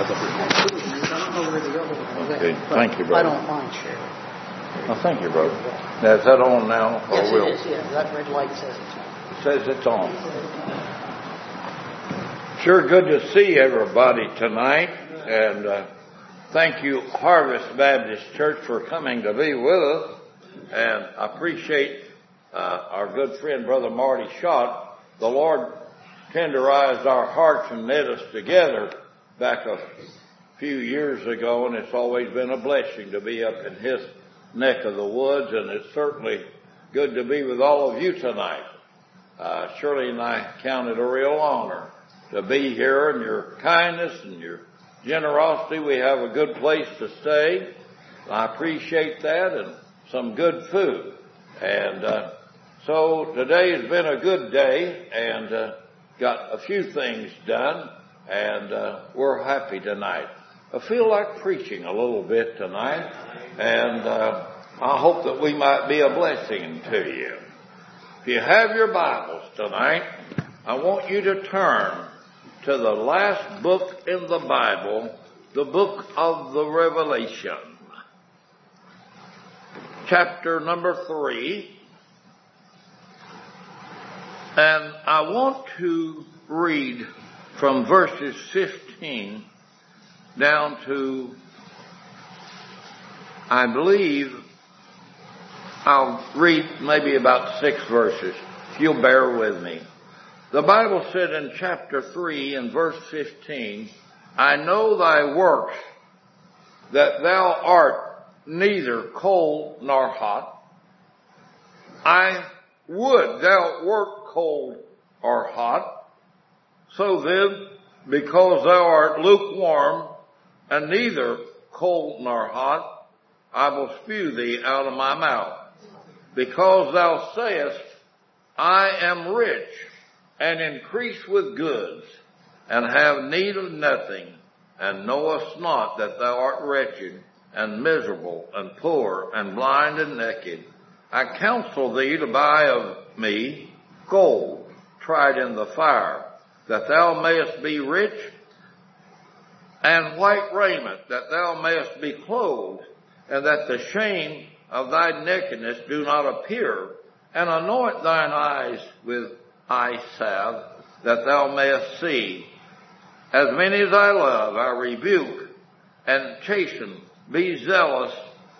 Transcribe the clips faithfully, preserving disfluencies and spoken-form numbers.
Okay, thank you, brother. I don't mind sharing. Oh, thank you, brother. Now, is that on now? Or Yes, will? it is. Yeah, that red light says it's on. It says it's on. Sure good to see everybody tonight. And uh, thank you, Harvest Baptist Church, for coming to be with us. And I appreciate uh, our good friend, Brother Marty Schott. The Lord tenderized our hearts and knit us together back a few years ago, and it's always been a blessing to be up in his neck of the woods, and it's certainly good to be with all of you tonight. Uh, Shirley and I count it a real honor to be here, and your kindness and your generosity. We have a good place to stay. I appreciate that, and some good food. And uh, so today has been a good day, and uh, got a few things done, and uh, we're happy tonight. I feel like preaching a little bit tonight, and uh, I hope that we might be a blessing to you. If you have your Bibles tonight, I want you to turn to the last book in the Bible, the book of the Revelation, chapter number three. And I want to read from verses fifteen down to, I believe, I'll read maybe about six verses, if you'll bear with me. The Bible said in chapter three and verse fifteen, I know thy works, that thou art neither cold nor hot. I would thou wert cold or hot. So then, because thou art lukewarm, and neither cold nor hot, I will spew thee out of my mouth. Because thou sayest, I am rich, and increase with goods, and have need of nothing, and knowest not that thou art wretched, and miserable, and poor, and blind, and naked. I counsel thee to buy of me gold, tried in the fire, that thou mayest be rich, and white raiment, that thou mayest be clothed, and that the shame of thy nakedness do not appear, and anoint thine eyes with eye salve, that thou mayest see. As many as I love, I rebuke and chasten. Be zealous,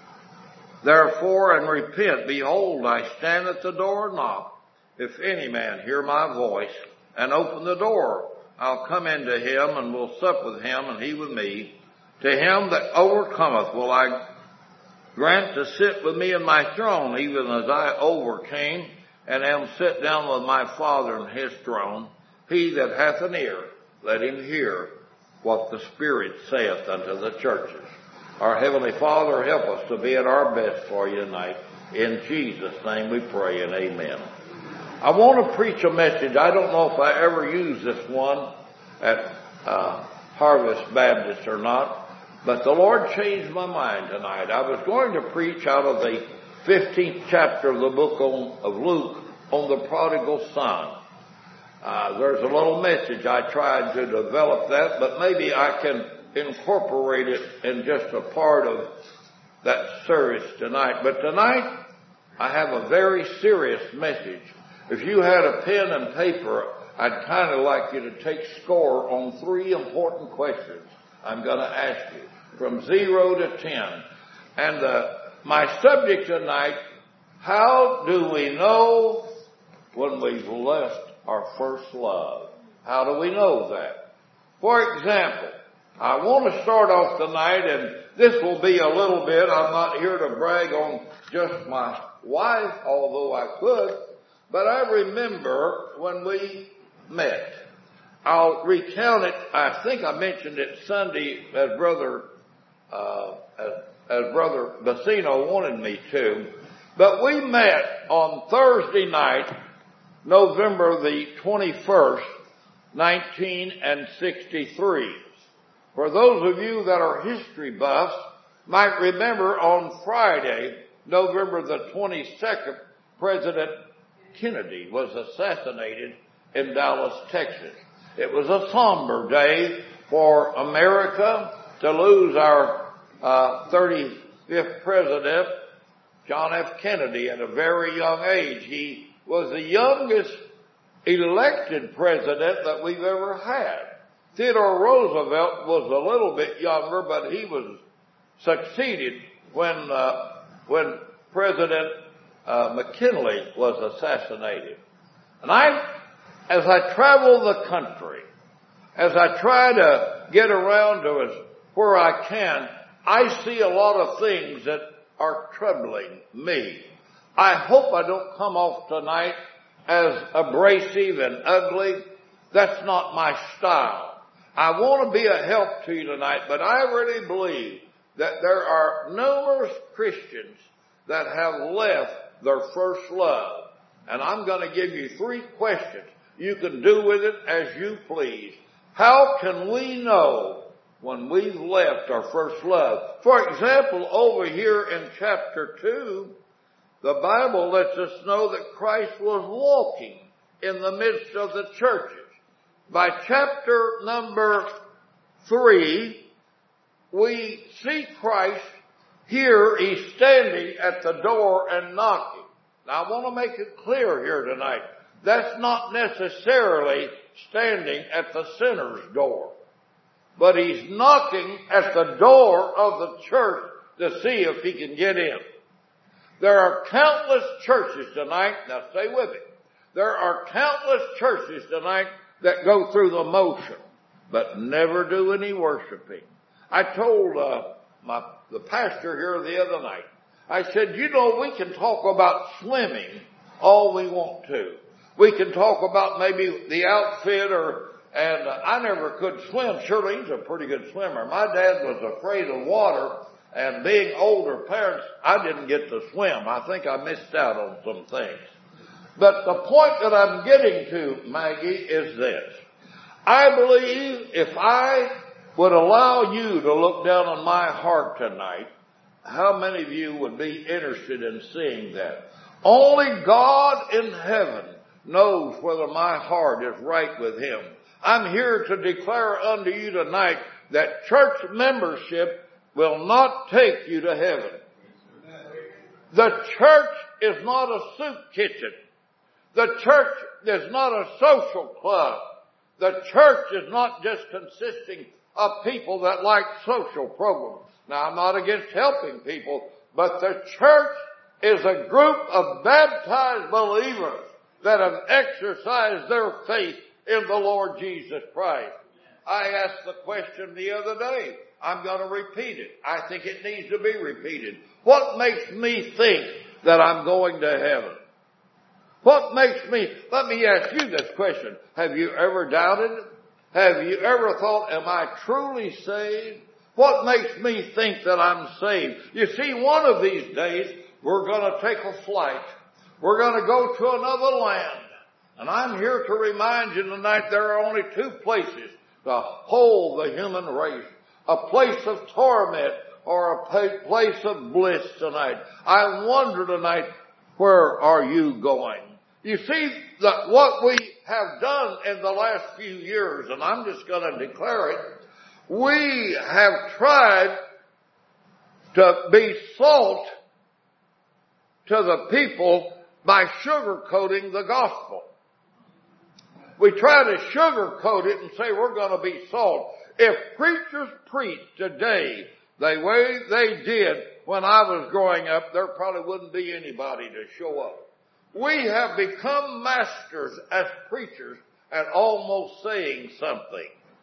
therefore, and repent. Behold, I stand at the door and knock. If any man hear my voice and open the door, I'll come into him and will sup with him and he with me. To him that overcometh will I grant to sit with me in my throne, even as I overcame and am set down with my Father in his throne. He that hath an ear, let him hear what the Spirit saith unto the churches. Our Heavenly Father, help us to be at our best for you tonight. In Jesus' name we pray, and amen. I want to preach a message. I don't know if I ever use this one at uh, Harvest Baptist or not, but the Lord changed my mind tonight. I was going to preach out of the fifteenth chapter of the book on, of Luke on the prodigal son. Uh, there's a little message. I tried to develop that, but maybe I can incorporate it in just a part of that service tonight. But tonight, I have a very serious message. If you had a pen and paper, I'd kind of like you to take score on three important questions I'm going to ask you, from zero to ten. And uh, my subject tonight, how do we know when we've left our first love? How do we know that? For example, I want to start off tonight, and this will be a little bit, I'm not here to brag on just my wife, although I could, but I remember when we met. I'll recount it. I think I mentioned it Sunday as Brother, uh, as, as Brother Bassino wanted me to, but we met on Thursday night, November the twenty-first, nineteen sixty-three. For those of you that are history buffs might remember on Friday, November the twenty-second, President Kennedy was assassinated in Dallas, Texas. It was a somber day for America to lose our uh, thirty-fifth president, John F. Kennedy, at a very young age. He was the youngest elected president that we've ever had. Theodore Roosevelt was a little bit younger, but he was succeeded when uh, when President uh, McKinley was assassinated. And I, as I travel the country, as I try to get around to as where I can, I see a lot of things that are troubling me. I hope I don't come off tonight as abrasive and ugly. That's not my style. I want to be a help to you tonight, but I really believe that there are numerous Christians that have left their first love. And I'm going to give you three questions. You can do with it as you please. How can we know when we've left our first love? For example, over here in chapter two, the Bible lets us know that Christ was walking in the midst of the churches. By chapter number three, we see Christ here. He's standing at the door and knocking. Now, I want to make it clear here tonight. That's not necessarily standing at the sinner's door. But he's knocking at the door of the church to see if he can get in. There are countless churches tonight, now stay with me. There are countless churches tonight that go through the motion, but never do any worshiping. I told uh, my the pastor here the other night, I said, you know, we can talk about swimming all we want to. We can talk about maybe the outfit or, and uh, I never could swim. Shirley's a pretty good swimmer. My dad was afraid of water, and being older parents, I didn't get to swim. I think I missed out on some things. But the point that I'm getting to, Maggie, is this. I believe if I would allow you to look down on my heart tonight, how many of you would be interested in seeing that? Only God in heaven knows whether my heart is right with Him. I'm here to declare unto you tonight that church membership will not take you to heaven. The church is not a soup kitchen. The church is not a social club. The church is not just consisting of people that like social programs. Now, I'm not against helping people, but the church is a group of baptized believers that have exercised their faith in the Lord Jesus Christ. I asked the question the other day. I'm going to repeat it. I think it needs to be repeated. What makes me think that I'm going to heaven? What makes me, let me ask you this question. Have you ever doubted it? Have you ever thought, am I truly saved? What makes me think that I'm saved? You see, one of these days, we're going to take a flight. We're going to go to another land. And I'm here to remind you tonight there are only two places to hold the human race. A place of torment or a place of bliss tonight. I wonder tonight, where are you going? You see, that what we have done in the last few years, and I'm just going to declare it, we have tried to be salt to the people by sugarcoating the gospel. We try to sugarcoat it and say we're going to be salt. If preachers preach today the way they did when I was growing up, there probably wouldn't be anybody to show up. We have become masters as preachers at almost saying something.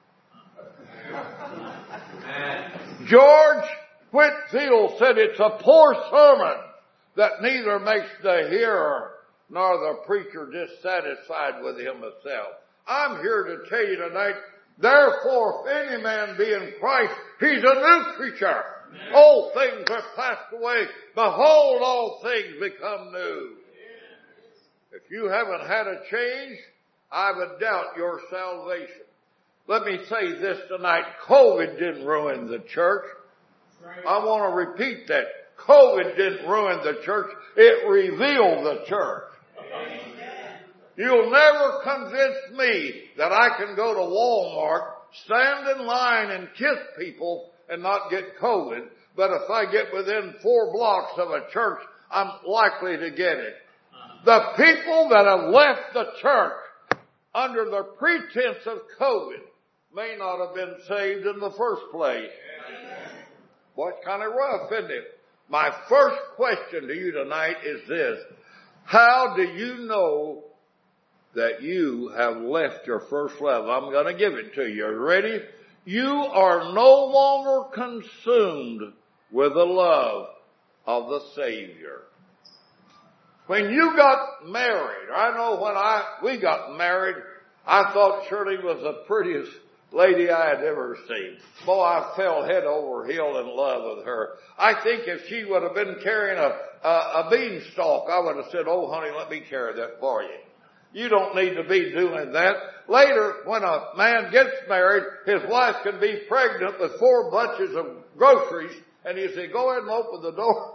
George Whitefield said it's a poor sermon that neither makes the hearer nor the preacher dissatisfied with himself. I'm here to tell you tonight, therefore, if any man be in Christ, he's a new creature. Old things are passed away. Behold, all things become new. If you haven't had a change, I would doubt your salvation. Let me say this tonight. COVID didn't ruin the church. I want to repeat that. COVID didn't ruin the church. It revealed the church. You'll never convince me that I can go to Walmart, stand in line and kiss people and not get COVID. But if I get within four blocks of a church, I'm likely to get it. The people that have left the church under the pretense of COVID may not have been saved in the first place. Boy, it's kind of rough, isn't it? My first question to you tonight is this. How do you know that you have left your first love? I'm going to give it to you. Ready? You are no longer consumed with the love of the Savior. When you got married, I know when I we got married, I thought Shirley was the prettiest lady I had ever seen. Boy, I fell head over heel in love with her. I think if she would have been carrying a, a, a beanstalk, I would have said, oh, honey, let me carry that for you. You don't need to be doing that. Later, when a man gets married, his wife can be pregnant with four bunches of groceries, and you say, go ahead and open the door.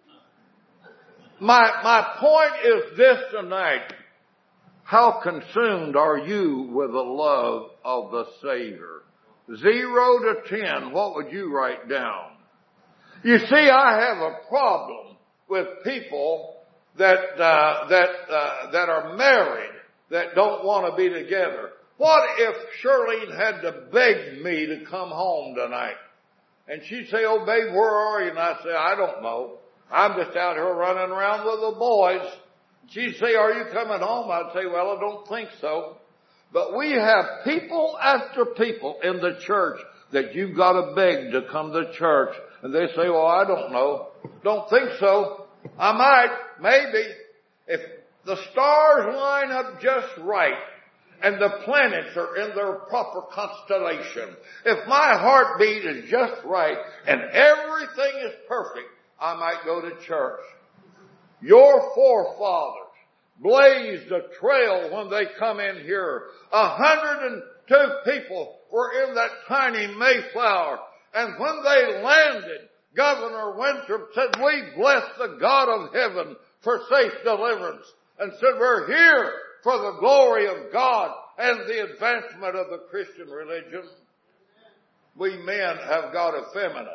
My, my point is this tonight. How consumed are you with the love of the Savior? Zero to ten, what would you write down? You see, I have a problem with people that, uh, that, uh, that are married that don't want to be together. What if Shirley had to beg me to come home tonight? And she'd say, oh, babe, where are you? And I'd say, I don't know. I'm just out here running around with the boys. She'd say, are you coming home? I'd say, well, I don't think so. But we have people after people in the church that you've got to beg to come to church. And they say, well, I don't know. Don't think so. I might, maybe. If the stars line up just right and the planets are in their proper constellation, if my heartbeat is just right and everything is perfect, I might go to church. Your forefathers blazed a trail when they come in here. A hundred and two people were in that tiny Mayflower. And when they landed, Governor Winthrop said, we bless the God of heaven for safe deliverance. And said, we're here for the glory of God and the advancement of the Christian religion. We men have got effeminate.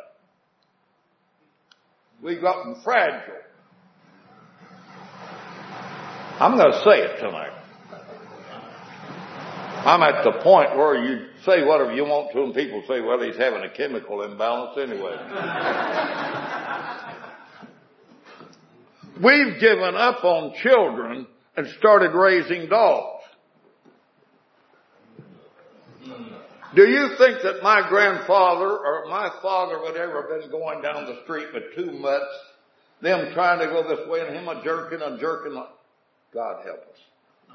We've gotten fragile. I'm going to say it tonight. I'm at the point where you say whatever you want to and people say, well, he's having a chemical imbalance anyway. We've given up on children and started raising dogs. Do you think that my grandfather or my father would ever have been going down the street with two mutts, them trying to go this way and him a jerking and jerking? God help us.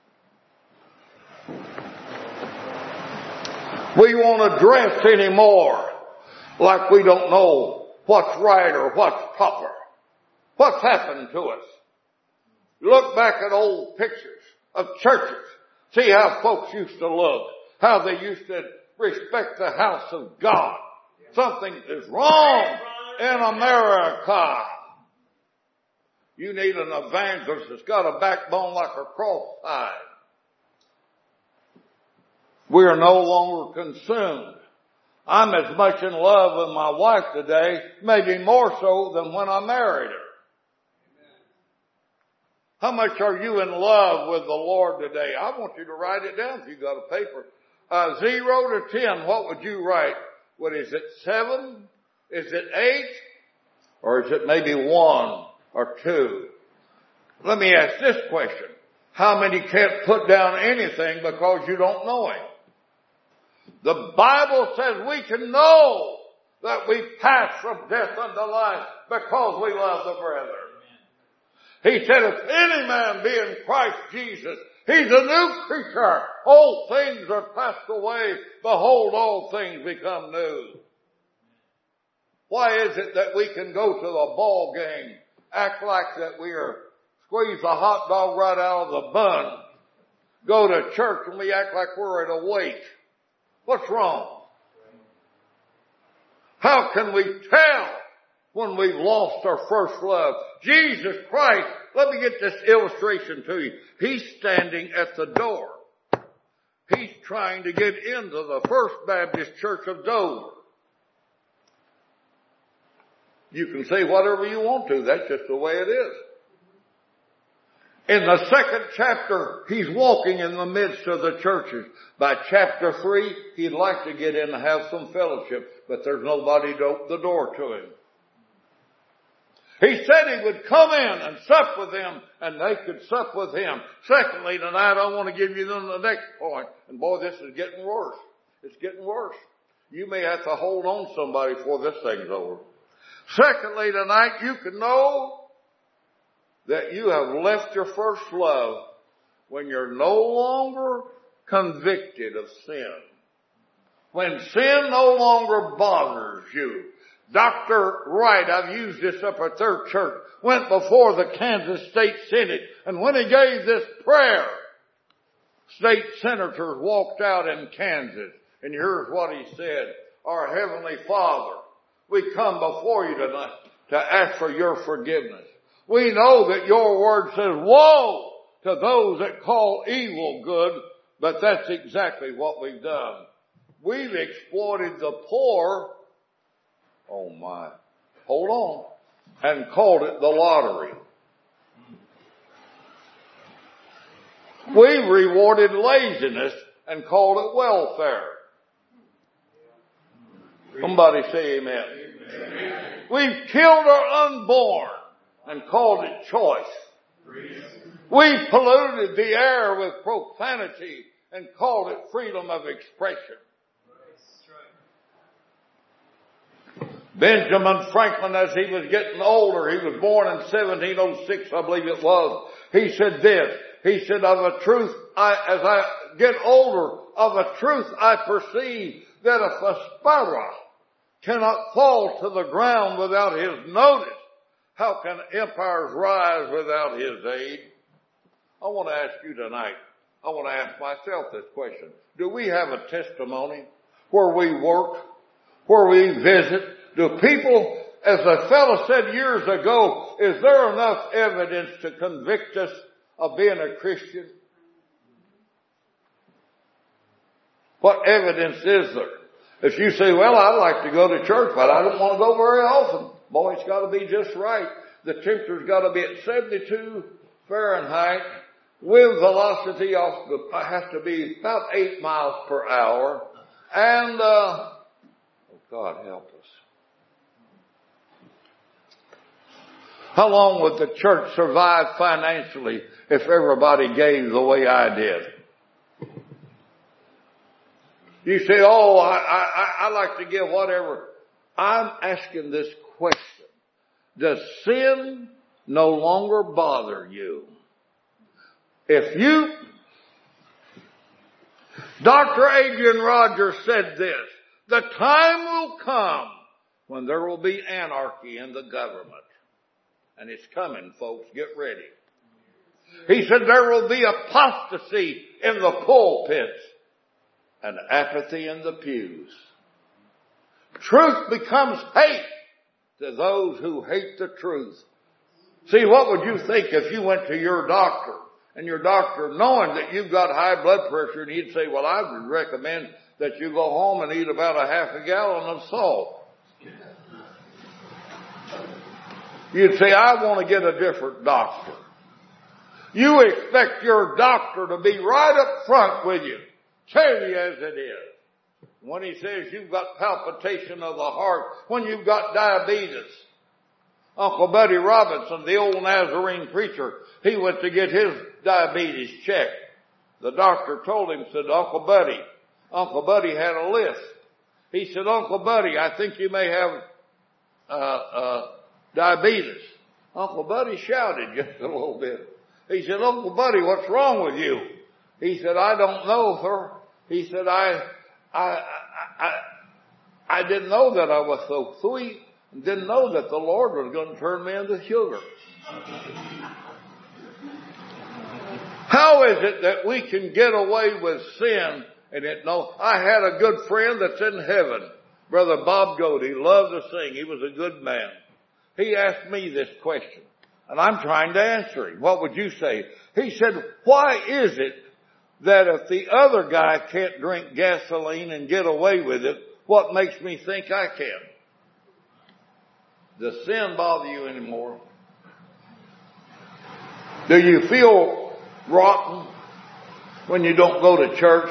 We won't dress anymore like we don't know what's right or what's proper. What's happened to us? Look back at old pictures of churches. See how folks used to look. How they used to respect the house of God. Something is wrong in America. You need an evangelist that's got a backbone like a cross-eyed. We are no longer consumed. I'm as much in love with my wife today, maybe more so than when I married her. How much are you in love with the Lord today? I want you to write it down if you got a paper. Uh, zero to ten, what would you write? What is it, seven? Is it eight? Or is it maybe one or two? Let me ask this question. How many can't put down anything because you don't know Him? The Bible says we can know that we pass from death unto life because we love the brethren. He said, if any man be in Christ Jesus, he's a new creature. Old things are passed away. Behold, all things become new. Why is it that we can go to the ball game, act like that we are, squeeze the hot dog right out of the bun, go to church and we act like we're at a wake? What's wrong? How can we tell when we've lost our first love? Jesus Christ, let me get this illustration to you. He's standing at the door. He's trying to get into the First Baptist Church of Dover. You can say whatever you want to. That's just the way it is. In the second chapter, he's walking in the midst of the churches. By chapter three, he'd like to get in and have some fellowship, but there's nobody to open the door to him. He said he would come in and sup with them, and they could sup with him. Secondly, tonight I want to give you then the next point. And boy, this is getting worse. It's getting worse. You may have to hold on to somebody before this thing's over. Secondly, tonight you can know that you have left your first love when you're no longer convicted of sin. When sin no longer bothers you. Doctor Wright, I've used this up at their church, went before the Kansas State Senate, and when he gave this prayer, state senators walked out in Kansas, and here's what he said: Our Heavenly Father, we come before you tonight to ask for your forgiveness. We know that your word says, woe to those that call evil good, but that's exactly what we've done. We've exploited the poor, oh my, hold on, and called it the lottery. We've rewarded laziness and called it welfare. Somebody say amen. Amen. We've killed our unborn and called it choice. We've polluted the air with profanity and called it freedom of expression. Benjamin Franklin, as he was getting older, he was born in seventeen oh six, I believe it was. He said this. He said, of a truth, I, as I get older, of a truth I perceive that if a sparrow cannot fall to the ground without his notice, how can empires rise without his aid? I want to ask you tonight, I want to ask myself this question. Do we have a testimony where we work, where we visit? Do people, as a fellow said years ago, is there enough evidence to convict us of being a Christian? What evidence is there? If you say, well, I'd like to go to church, but I don't want to go very often. Boy, it's got to be just right. The temperature's got to be at seventy-two Fahrenheit with velocity off the, has to be about eight miles per hour. And, uh, oh God help us. How long would the church survive financially if everybody gave the way I did? You say, oh, I, I, I like to give whatever. I'm asking this question. Does sin no longer bother you? If you, Doctor Adrian Rogers said this, the time will come when there will be anarchy in the government. And it's coming, folks. Get ready. He said there will be apostasy in the pulpits and apathy in the pews. Truth becomes hate to those who hate the truth. See, what would you think if you went to your doctor and your doctor, knowing that you've got high blood pressure, and he'd say, well, I would recommend that you go home and eat about a half a gallon of salt. You'd say, I want to get a different doctor. You expect your doctor to be right up front with you, tell you as it is. When he says you've got palpitation of the heart, when you've got diabetes. Uncle Buddy Robinson, the old Nazarene preacher, he went to get his diabetes checked. The doctor told him, said, Uncle Buddy, Uncle Buddy had a list. He said, Uncle Buddy, I think you may have uh, uh, diabetes. Uncle Buddy shouted just a little bit. He said, Uncle Buddy, what's wrong with you? He said, I don't know, sir. He said, I, I, I, I didn't know that I was so sweet. Didn't know that the Lord was going to turn me into sugar. How is it that we can get away with sin and it no? I had a good friend that's in heaven, Brother Bob Goode. He loved to sing. He was a good man. He asked me this question, and I'm trying to answer him. What would you say? He said, why is it that if the other guy can't drink gasoline and get away with it, what makes me think I can? Does sin bother you anymore? Do you feel rotten when you don't go to church?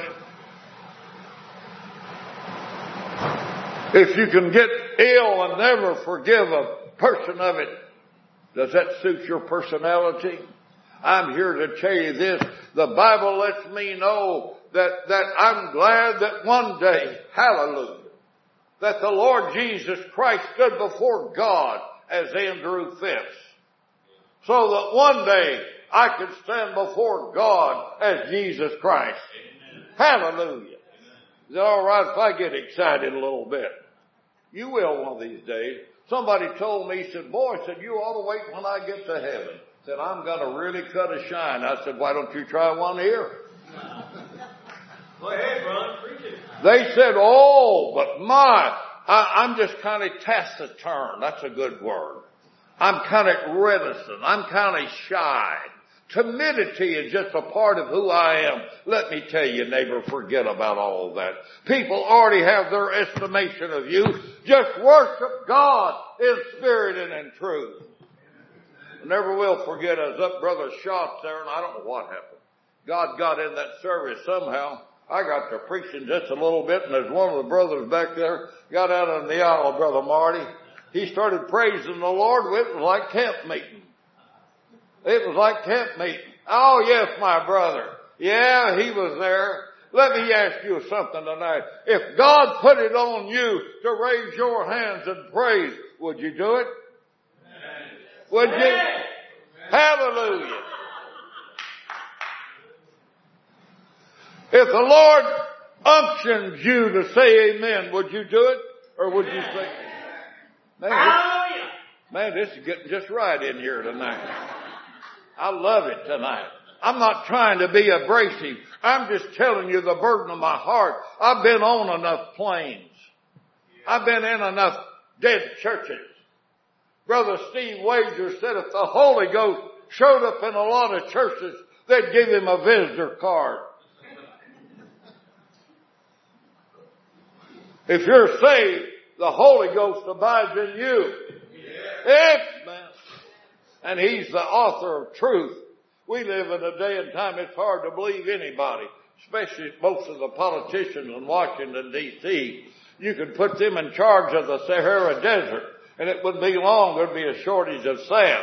If you can get ill and never forgive a person of it, does that suit your personality? I'm here to tell you this. The Bible lets me know that, that I'm glad that one day, hallelujah, that the Lord Jesus Christ stood before God as Andrew Phipps. So that one day I could stand before God as Jesus Christ. Amen. Hallelujah. Is it all right if I get excited a little bit? You will one of these days. Somebody told me, he said, boy, said, you ought to wait when I get to heaven. Said, I'm going to really cut a shine. I said, why don't you try one here? Go ahead, brother. Preach it. They said, oh, but my, I, I'm just kind of taciturn. That's a good word. I'm kind of reticent. I'm kind of shy. Timidity is just a part of who I am. Let me tell you, neighbor, forget about all that. People already have their estimation of you. Just worship God in spirit and in truth. I never will forget, I was up Brother Schott there, and I don't know what happened. God got in that service somehow. I got to preaching just a little bit, and there's one of the brothers back there, got out on the aisle, Brother Marty. He started praising the Lord. It was like camp meeting. It was like camp meeting. Oh, yes, my brother. Yeah, he was there. Let me ask you something tonight. If God put it on you to raise your hands and praise, would you do it? Amen. Would you? Amen. Hallelujah. If the Lord unctions you to say amen, would you do it? Or would you say, man, this, man, this is getting just right in here tonight. I love it tonight. I'm not trying to be abrasive. I'm just telling you the burden of my heart. I've been on enough planes. I've been in enough dead churches. Brother Steve Wager said if the Holy Ghost showed up in a lot of churches, they'd give him a visitor card. If you're saved, the Holy Ghost abides in you. Amen. And He's the author of truth. We live in a day and time it's hard to believe anybody, especially most of the politicians in Washington, D C You could put them in charge of the Sahara Desert, and it wouldn't be long, there'd be a shortage of sand.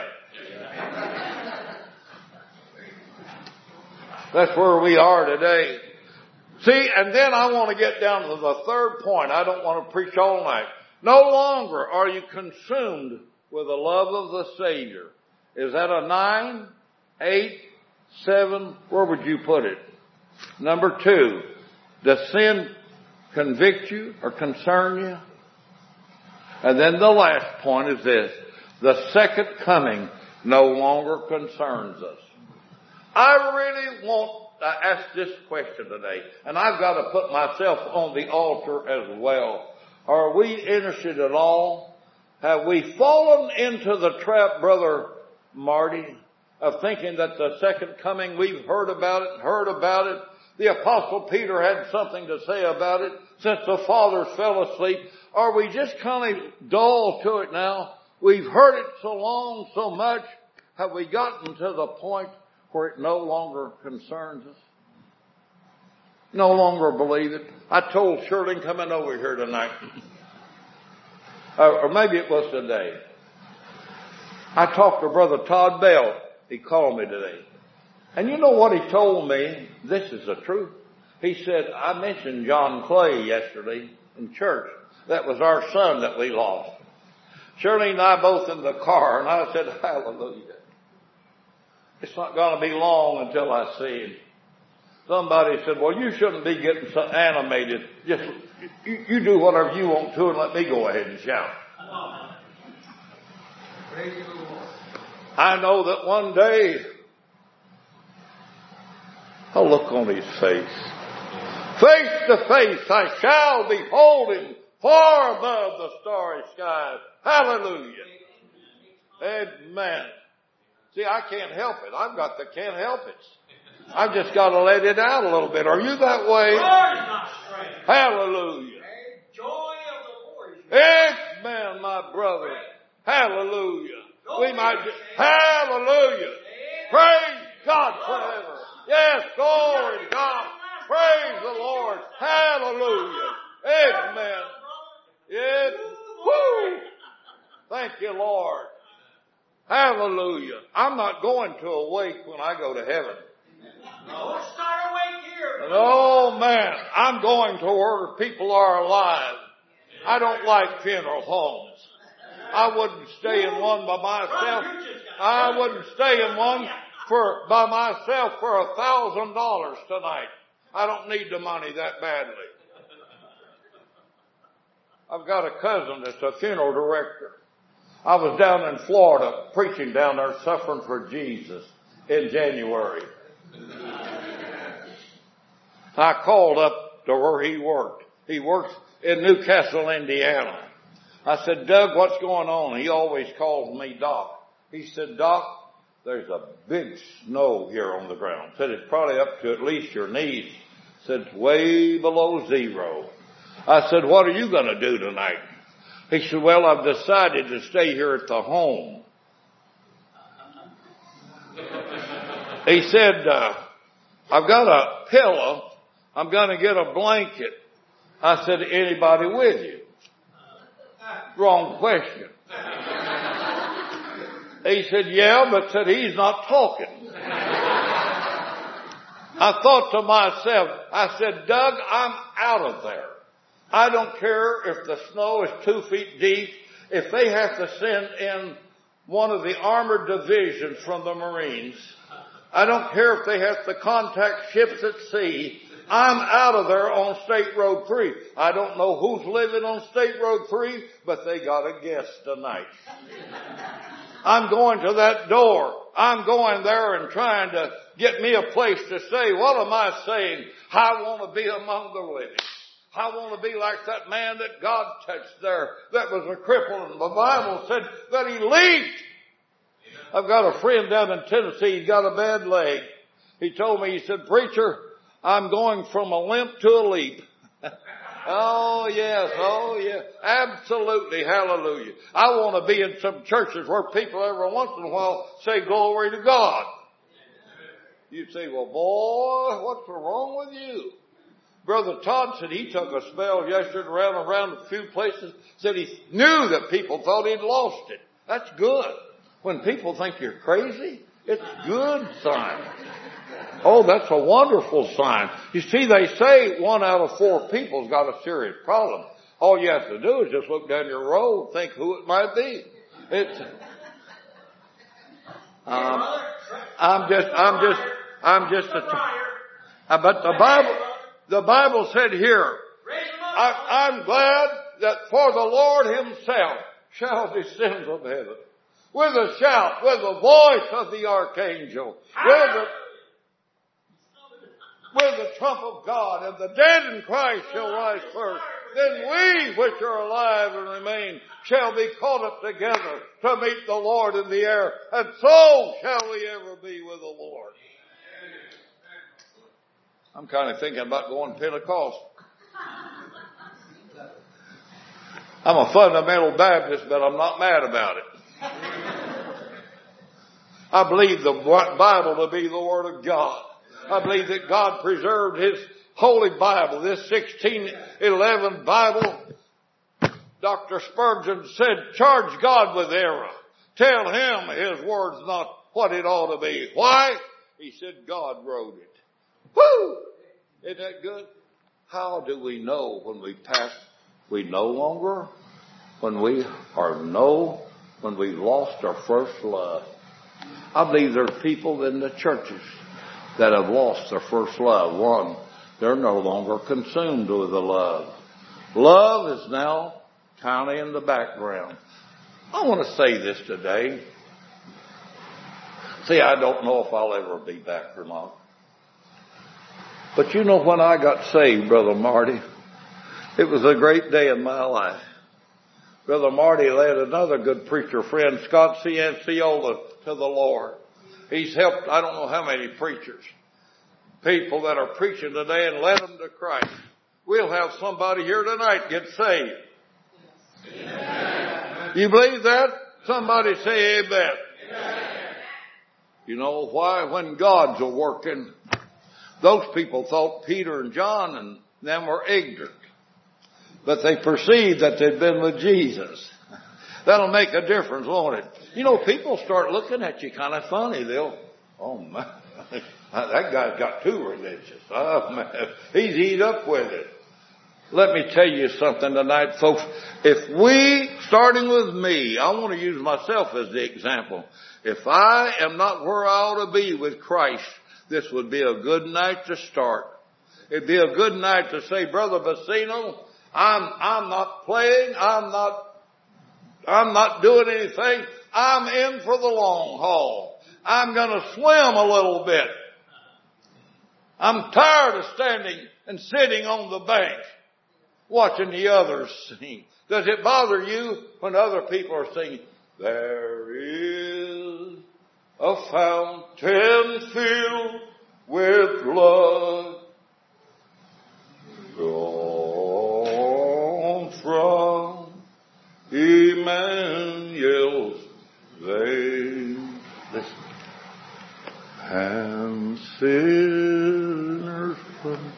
That's where we are today. See, and then I want to get down to the third point. I don't want to preach all night. No longer are you consumed with the love of the Savior. Is that a nine, eight, seven? Where would you put it? Number two, does sin convict you or concern you? And then the last point is this. The second coming no longer concerns us. I really want to ask this question today, and I've got to put myself on the altar as well. Are we interested at all? Have we fallen into the trap, Brother Marty, of thinking that the second coming, we've heard about it, heard about it. The Apostle Peter had something to say about it since the fathers fell asleep. Are we just kind of dull to it now? We've heard it so long, so much. Have we gotten to the point where it no longer concerns us? No longer believe it? I told Shirley coming over here tonight, or maybe it was today. I talked to Brother Todd Bell. He called me today. And you know what he told me? This is the truth. He said, I mentioned John Clay yesterday in church. That was our son that we lost. Shirley and I both in the car, and I said, hallelujah. It's not going to be long until I see him. Somebody said, well, you shouldn't be getting so animated. Just, you, you do whatever you want to and let me go ahead and shout. I know that one day I'll look on his face. Face to face I shall behold him far above the starry skies. Hallelujah. Amen. See, I can't help it. I've got the can't help it. I've just got to let it out a little bit. Are you that way? Lord is not strange. Hallelujah. Joy of the Lord is Amen, my brother. Hallelujah. We might just, hallelujah. Praise God forever. Yes, glory to God. Praise the Lord. Hallelujah. Amen. Yes. Woo. Thank you, Lord. Hallelujah. I'm not going to awake when I go to heaven. No, start awake here. Oh man, I'm going to where people are alive. I don't like funeral homes. I wouldn't stay in one by myself. I wouldn't stay in one for by myself for a thousand dollars tonight. I don't need the money that badly. I've got a cousin that's a funeral director. I was down in Florida preaching down there, suffering for Jesus in January. I called up to where he worked. He works in Newcastle, Indiana. I said, Doug, what's going on? He always calls me Doc. He said, Doc, there's a big snow here on the ground. Said it's probably up to at least your knees. Said it's way below zero. I said, what are you going to do tonight? He said, well, I've decided to stay here at the home. He said, uh, I've got a pillow. I'm going to get a blanket. I said, anybody with you? Wrong question. He said, yeah, but said he's not talking. I thought to myself, I said, Doug, I'm out of there. I don't care if the snow is two feet deep. If they have to send in one of the armored divisions from the Marines, I don't care if they have to contact ships at sea. I'm out of there on State Road three. I don't know who's living on State Road three, but they got a guest tonight. I'm going to that door. I'm going there and trying to get me a place to stay. What am I saying? I want to be among the living. I want to be like that man that God touched there that was a cripple, and the Bible said that he leaped. I've got a friend down in Tennessee. He's got a bad leg. He told me, he said, preacher, I'm going from a limp to a leap. Oh yes, oh yes, absolutely, hallelujah. I want to be in some churches where people every once in a while say glory to God. You'd say, well boy, what's wrong with you? Brother Todd said he took a spell yesterday around around a few places, said he knew that people thought he'd lost it. That's good. When people think you're crazy, it's a good sign. Oh, that's a wonderful sign. You see, they say one out of four people's got a serious problem. All you have to do is just look down your road, think who it might be. It's, um, I'm just, I'm just, I'm just a, uh, but the Bible, the Bible said here, I, I'm glad that for the Lord himself shall descend from heaven with a shout, with the voice of the archangel, with the with the trump of God, and the dead in Christ shall rise first. Then we which are alive and remain shall be caught up together to meet the Lord in the air, and so shall we ever be with the Lord. I'm kind of thinking about going Pentecostal. I'm a fundamental Baptist, but I'm not mad about it. I believe the Bible to be the Word of God. I believe that God preserved His Holy Bible, this sixteen eleven Bible. Doctor Spurgeon said, charge God with error. Tell Him His Word's not what it ought to be. Why? He said, God wrote it. Woo! Isn't that good? How do we know when we pass, we no longer, when we are no, when we've lost our first love? I believe there are people in the churches that have lost their first love. One, they're no longer consumed with the love. Love is now kind of in the background. I want to say this today. See, I don't know if I'll ever be back or not. But you know, when I got saved, Brother Marty, it was a great day in my life. Brother Marty led another good preacher friend, Scott Cianciola, to the Lord. He's helped, I don't know how many preachers. people that are preaching today and led them to Christ. We'll have somebody here tonight get saved. Amen. You believe that? Somebody say amen. Amen. You know why? When God's a working, those people thought Peter and John and them were ignorant. But they perceived that they'd been with Jesus. That'll make a difference, won't it? You know, people start looking at you kind of funny. They'll, oh man, that guy's got too religious. Oh man, he's eat up with it. Let me tell you something tonight, folks. If we, starting with me, I want to use myself as the example. If I am not where I ought to be with Christ, this would be a good night to start. It'd be a good night to say, Brother Bassino, I'm, I'm not playing. I'm not, I'm not doing anything. I'm in for the long haul. I'm going to swim a little bit. I'm tired of standing and sitting on the bank, watching the others sing. Does it bother you when other people are singing, there is a fountain filled with blood drawn from Emmanuel's vein? Listen. And sinners from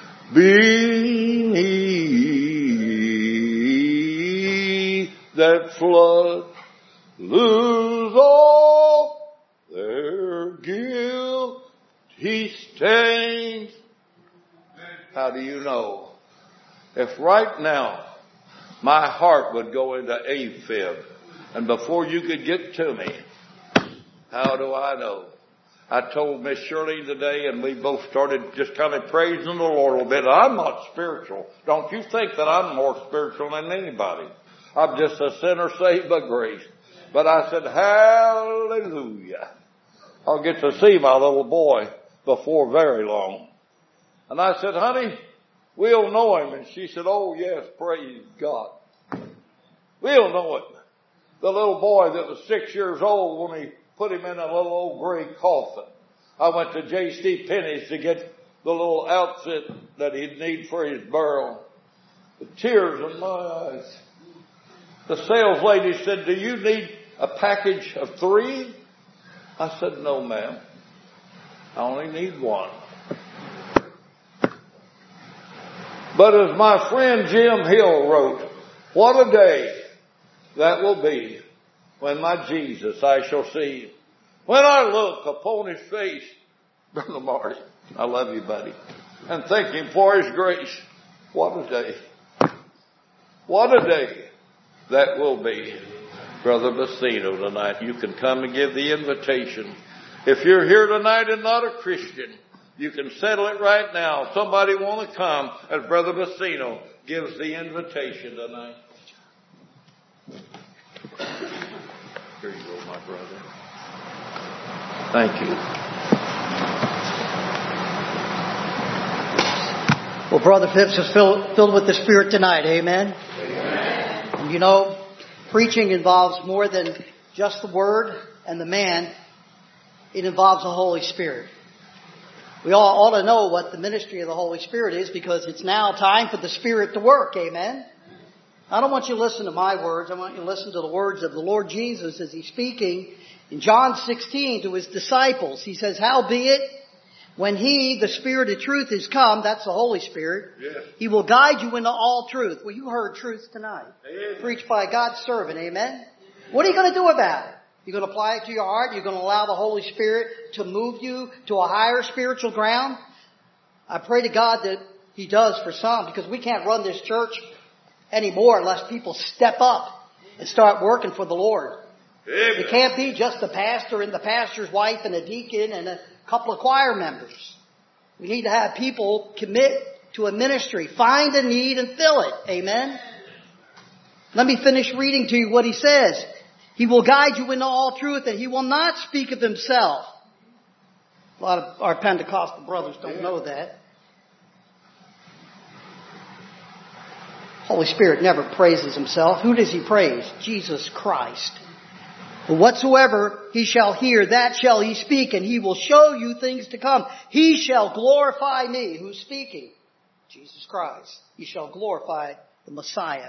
beneath that flood lose all their guilty stains. How do you know? If right now my heart would go into AFib, and before you could get to me, how do I know? I told Miss Shirley today, and we both started just kind of praising the Lord a little bit. I'm not spiritual. Don't you think that I'm more spiritual than anybody. I'm just a sinner saved by grace. But I said, hallelujah. I'll get to see my little boy before very long. And I said, honey, we'll know him. And she said, oh yes, praise God. We'll know it. The little boy that was six years old when he put him in a little old gray coffin. I went to J C Penney's to get the little outfit that he'd need for his burial. The tears in my eyes. The sales lady said, do you need a package of three? I said, no, ma'am. I only need one. But as my friend Jim Hill wrote, what a day that will be when my Jesus I shall see. When I look upon his face, Brother Marty, I love you, buddy, and thank him for his grace. What a day. What a day that will be. Brother Bassino tonight, you can come and give the invitation. If you're here tonight and not a Christian, you can settle it right now. Somebody want to come as Brother Bassino gives the invitation tonight. Here you go, my brother. Thank you. Well, Brother Phipps is filled, filled with the Spirit tonight. Amen? Amen. And you know, preaching involves more than just the Word and the man. It involves the Holy Spirit. We all ought to know what the ministry of the Holy Spirit is, because it's now time for the Spirit to work. Amen? I don't want you to listen to my words. I want you to listen to the words of the Lord Jesus as He's speaking in John sixteen to His disciples. He says, howbeit, when He, the Spirit of truth, is come, that's the Holy Spirit, yes, He will guide you into all truth. Well, you heard truth tonight. Amen. Preached by God's servant. Amen? What are you going to do about it? You're going to apply it to your heart? You're going to allow the Holy Spirit to move you to a higher spiritual ground? I pray to God that He does for some, because we can't run this church anymore unless people step up and start working for the Lord. Amen. It can't be just the pastor and the pastor's wife and a deacon and a couple of choir members. We need to have people commit to a ministry, find a need and fill it. Amen? Let me finish reading to you what He says. He will guide you into all truth, and He will not speak of Himself. A lot of our Pentecostal brothers don't know that. Holy Spirit never praises Himself. Who does He praise? Jesus Christ. But whatsoever he shall hear, that shall he speak, and he will show you things to come. He shall glorify me. Who's speaking? Jesus Christ. He shall glorify the Messiah.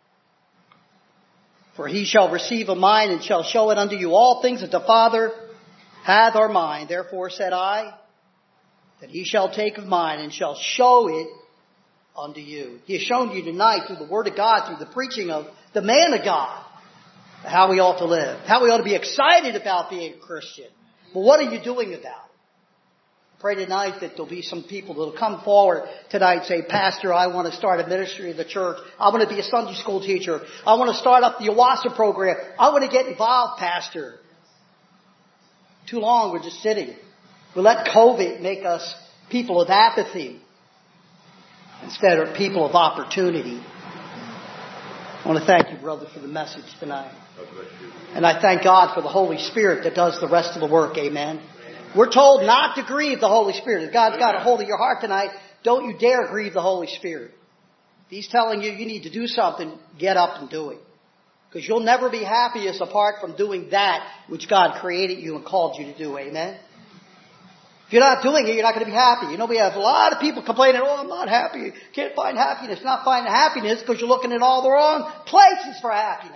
For he shall receive of mine and shall show it unto you. All things that the Father hath are mine. Therefore said I, that he shall take of mine and shall show it unto you. He has shown you tonight through the Word of God, through the preaching of the man of God, how we ought to live, how we ought to be excited about being a Christian. But what are you doing about it? Pray tonight that there'll be some people that will come forward tonight and say, Pastor, I want to start a ministry in the church. I want to be a Sunday school teacher. I want to start up the Awasa program. I want to get involved, Pastor. Too long we're just sitting. We let COVID make us people of apathy instead of people of opportunity. I want to thank you, brother, for the message tonight. And I thank God for the Holy Spirit that does the rest of the work. Amen. We're told not to grieve the Holy Spirit. If God's got a hold of your heart tonight, don't you dare grieve the Holy Spirit. If He's telling you you need to do something, get up and do it. Because you'll never be happiest apart from doing that which God created you and called you to do. Amen. If you're not doing it, you're not going to be happy. You know, we have a lot of people complaining, oh, I'm not happy. Can't find happiness. Not finding happiness because you're looking at all the wrong places for happiness.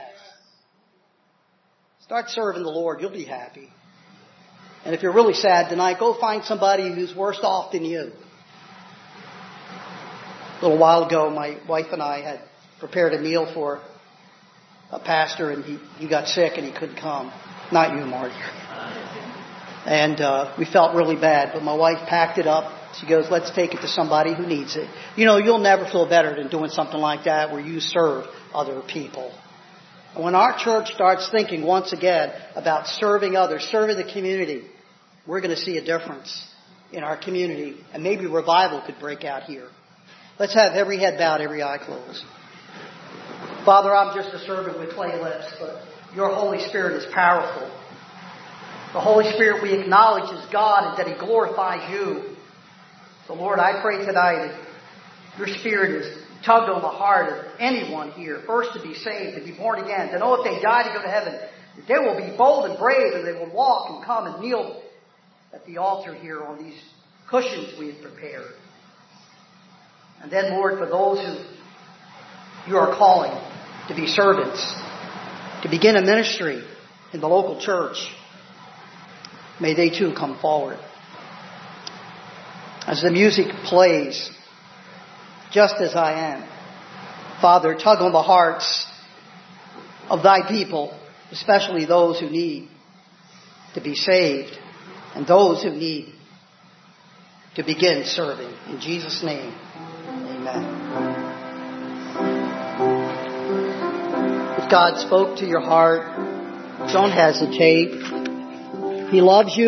Start serving the Lord. You'll be happy. And if you're really sad tonight, go find somebody who's worse off than you. A little while ago, my wife and I had prepared a meal for a pastor, and he, he got sick and he couldn't come. Not you, Marty. And uh, we felt really bad, but my wife packed it up. She goes, let's take it to somebody who needs it. You know, you'll never feel better than doing something like that where you serve other people. And when our church starts thinking once again about serving others, serving the community, we're going to see a difference in our community. And maybe revival could break out here. Let's have every head bowed, every eye closed. Father, I'm just a servant with clay lips, but your Holy Spirit is powerful. The Holy Spirit we acknowledge is God and that He glorifies you. So Lord, I pray tonight that your Spirit is tugged on the heart of anyone here, first to be saved, to be born again, to know if they die to go to heaven, that they will be bold and brave and they will walk and come and kneel at the altar here on these cushions we have prepared. And then, Lord, for those who you are calling to be servants, to begin a ministry in the local church, may they too come forward. As the music plays, just as I am, Father, tug on the hearts of thy people, especially those who need to be saved and those who need to begin serving. In Jesus' name, amen. If God spoke to your heart, don't hesitate. He loves you.